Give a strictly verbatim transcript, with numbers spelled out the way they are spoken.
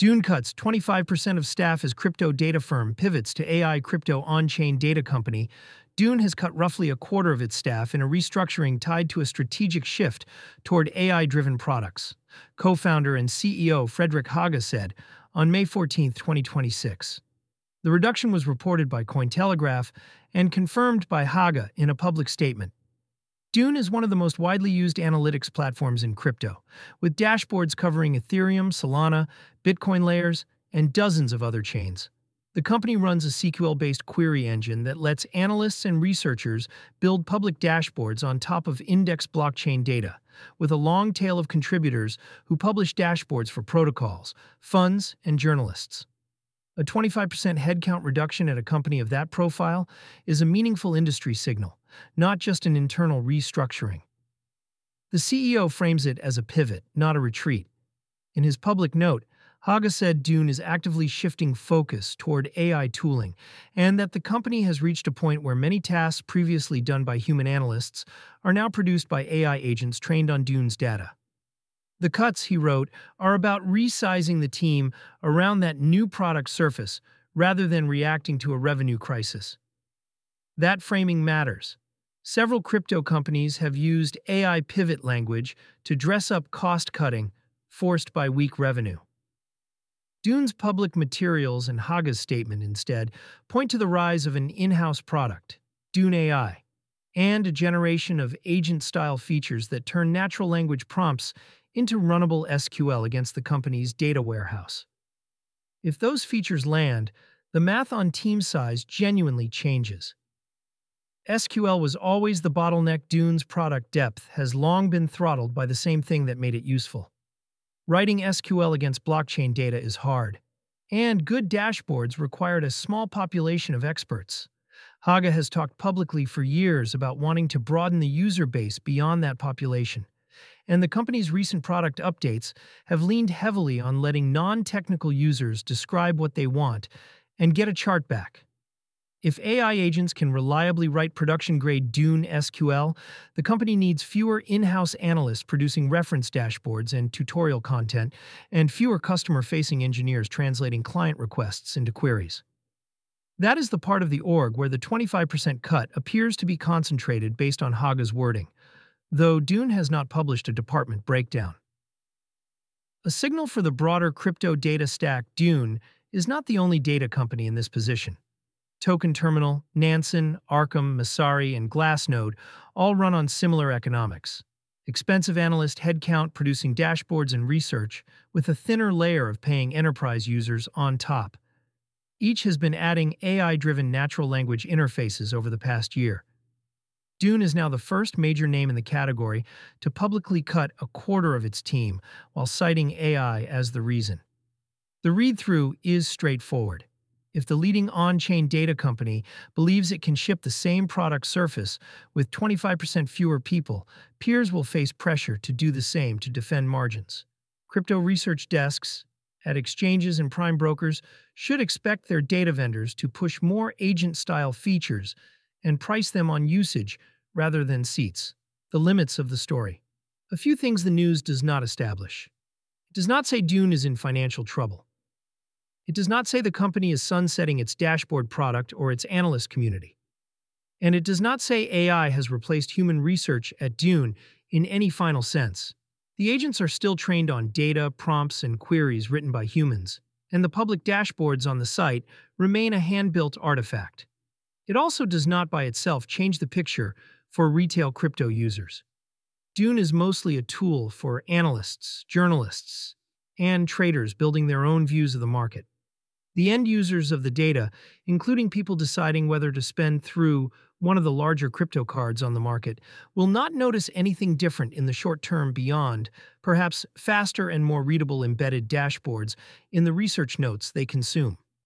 Dune cuts twenty-five percent of staff as crypto data firm pivots to A I crypto on-chain data company. Dune has cut roughly a quarter of its staff in a restructuring tied to a strategic shift toward A I-driven products. Co-founder and C E O Fredrik Haga said on May fourteenth, twenty twenty-six. The reduction was reported by Cointelegraph and confirmed by Haga in a public statement. Dune is one of the most widely used analytics platforms in crypto, with dashboards covering Ethereum, Solana, Bitcoin layers, and dozens of other chains. The company runs a S Q L-based query engine that lets analysts and researchers build public dashboards on top of indexed blockchain data, with a long tail of contributors who publish dashboards for protocols, funds, and journalists. A twenty-five percent headcount reduction at a company of that profile is a meaningful industry signal, not just an internal restructuring. The C E O frames it as a pivot, not a retreat. In his public note, Haga said Dune is actively shifting focus toward A I tooling, and that the company has reached a point where many tasks previously done by human analysts are now produced by A I agents trained on Dune's data. The cuts, he wrote, are about resizing the team around that new product surface rather than reacting to a revenue crisis. That framing matters. Several crypto companies have used A I pivot language to dress up cost-cutting forced by weak revenue. Dune's public materials and Haga's statement, instead, point to the rise of an in-house product, Dune A I, and a generation of agent-style features that turn natural language prompts into runnable S Q L against the company's data warehouse. If those features land, the math on team size genuinely changes. S Q L was always the bottleneck. Dune's product depth has long been throttled by the same thing that made it useful. Writing S Q L against blockchain data is hard, and good dashboards required a small population of experts. Haga has talked publicly for years about wanting to broaden the user base beyond that population, and the company's recent product updates have leaned heavily on letting non-technical users describe what they want and get a chart back. If A I agents can reliably write production-grade Dune S Q L, the company needs fewer in-house analysts producing reference dashboards and tutorial content, and fewer customer-facing engineers translating client requests into queries. That is the part of the org where the twenty-five percent cut appears to be concentrated based on Haga's wording, though Dune has not published a department breakdown. A signal for the broader crypto data stack. Dune is not the only data company in this position. Token Terminal, Nansen, Arkham, Messari, and Glassnode all run on similar economics. Expensive analyst headcount producing dashboards and research, with a thinner layer of paying enterprise users on top. Each has been adding A I-driven natural language interfaces over the past year. Dune is now the first major name in the category to publicly cut a quarter of its team while citing A I as the reason. The read-through is straightforward. If the leading on-chain data company believes it can ship the same product surface with twenty-five percent fewer people, peers will face pressure to do the same to defend margins. Crypto research desks at exchanges and prime brokers should expect their data vendors to push more agent-style features and price them on usage rather than seats. The limits of the story. A few things the news does not establish. It does not say Dune is in financial trouble. It does not say the company is sunsetting its dashboard product or its analyst community. And it does not say A I has replaced human research at Dune in any final sense. The agents are still trained on data, prompts, and queries written by humans, and the public dashboards on the site remain a hand-built artifact. It also does not by itself change the picture for retail crypto users. Dune is mostly a tool for analysts, journalists, and traders building their own views of the market. The end users of the data, including people deciding whether to spend through one of the larger crypto cards on the market, will not notice anything different in the short term beyond, perhaps, faster and more readable embedded dashboards in the research notes they consume.